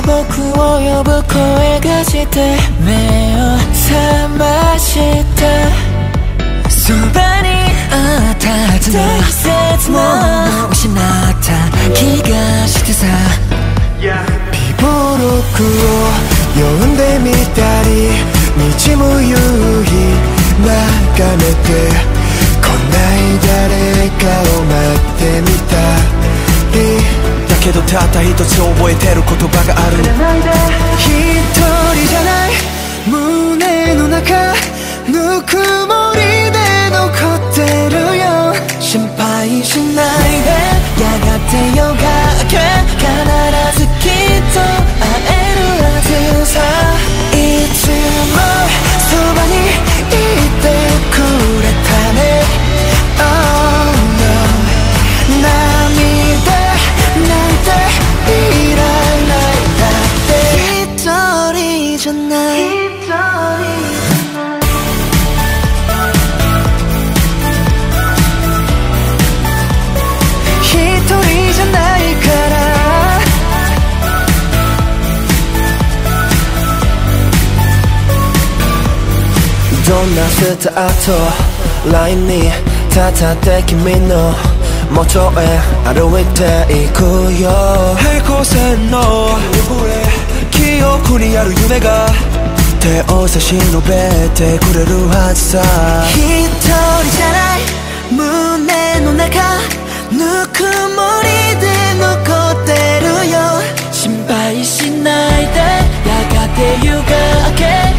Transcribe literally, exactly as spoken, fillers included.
僕を呼ぶ声がして目を覚ましたそばにあったはずの大切なもの失った気がしてさ微暴録を読んでみたり滲む夕日眺めて来ない誰かを待ってみたりだけどたった一つ覚えてる言葉がある一人じゃない胸の中ぬくもりで残ってるよ心配しないでやがて夜が明け必ずきっと会えるはずさいつもそばにいてくれたね Oh no 涙なんていらないだって一人じゃないどんなスタートラインに立って君の元へ歩いていくよ平行線の記憶にある夢が手を差し伸べてくれるはずさ一人じゃない胸の中ぬくもりで残ってるよ心配しないでやがて夜が明け